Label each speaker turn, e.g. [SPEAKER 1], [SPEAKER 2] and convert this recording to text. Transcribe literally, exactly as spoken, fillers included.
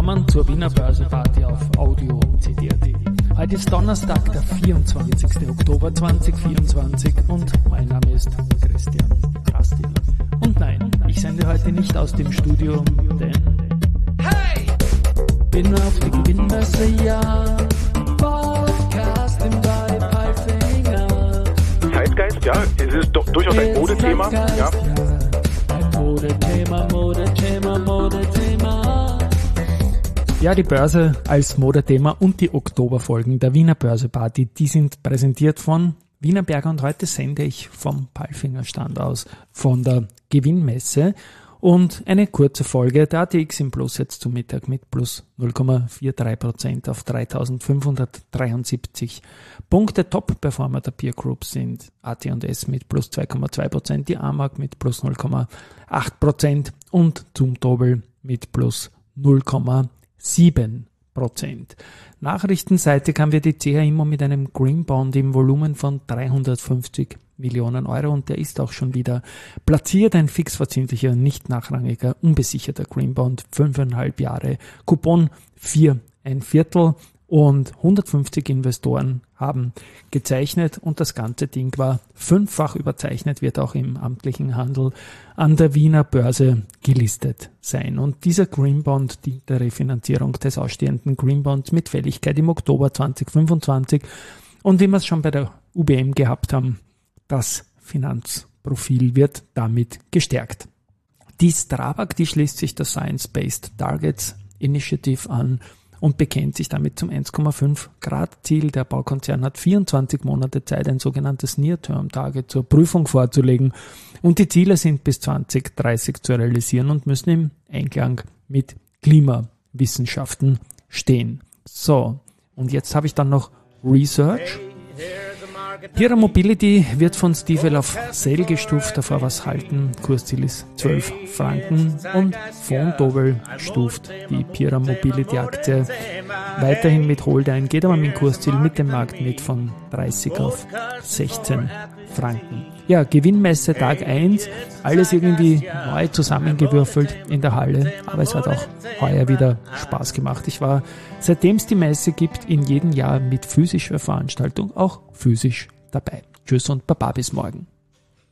[SPEAKER 1] willkommen zur Wiener Börse-Party auf Audio und C D punkt A T. Heute ist Donnerstag, der vierundzwanzigster Oktober zweitausendvierundzwanzig und mein Name ist Christian Drastil. Und nein, ich sende heute nicht aus dem Studio, denn hey! Bin auf die Gewinnmesse, ja, Podcasting bei Palfinger.
[SPEAKER 2] Zeitgeist, ja, es ist doch durchaus ein Modethema, ja.
[SPEAKER 1] Modethema, Modethema, Modethema. Ja, die Börse als Modethema und die Oktoberfolgen der Wiener Börse-Party, die sind präsentiert von Wienerberger und heute sende ich vom Palfinger Stand aus von der Gewinnmesse und eine kurze Folge. Der A T X im Plus jetzt zum Mittag mit plus null Komma dreiundvierzig Prozent auf dreitausendfünfhundertdreiundsiebzig Punkte. Top-Performer der Peer Group sind A T und S mit plus zwei Komma zwei Prozent, die A-Mark mit plus null Komma acht Prozent und Zumtobel mit plus null Komma sieben Prozent. Nachrichtenseitig haben wir die C H Immo mit einem Green Bond im Volumen von dreihundertfünfzig Millionen Euro und der ist auch schon wieder platziert. Ein fixverzinslicher, nicht nachrangiger, unbesicherter Green Bond, fünfeinhalb Jahre, Coupon vier ein Viertel und hundertfünfzig Investoren haben gezeichnet und das ganze Ding war fünffach überzeichnet, wird auch im amtlichen Handel an der Wiener Börse gelistet sein. Und dieser Green Bond dient der Refinanzierung des ausstehenden Green Bonds mit Fälligkeit im Oktober zweitausendfünfundzwanzig und wie wir es schon bei der U B M gehabt haben, das Finanzprofil wird damit gestärkt. Die Strabag, die schließt sich der Science-Based Targets Initiative an und bekennt sich damit zum eins Komma fünf Grad Ziel. Der Baukonzern hat vierundzwanzig Monate Zeit, ein sogenanntes Near-Term-Target zur Prüfung vorzulegen und die Ziele sind bis zwanzig dreißig zu realisieren und müssen im Einklang mit Klimawissenschaften stehen. So, und jetzt habe ich dann noch Research. Pierer Mobility wird von Stifel auf Sell gestuft, davor was halten, Kursziel ist zwölf Franken und Vontobel stuft die Pierer Mobility Aktie weiterhin mit Hold ein, geht aber mit dem Kursziel mit dem Markt mit von dreißig auf sechzehn Franken. Ja, Gewinnmesse Tag eins, alles irgendwie neu zusammengewürfelt in der Halle, aber es hat auch heuer wieder Spaß gemacht. Ich war, seitdem es die Messe gibt, in jedem Jahr mit physischer Veranstaltung auch physisch dabei. Tschüss und Baba bis morgen.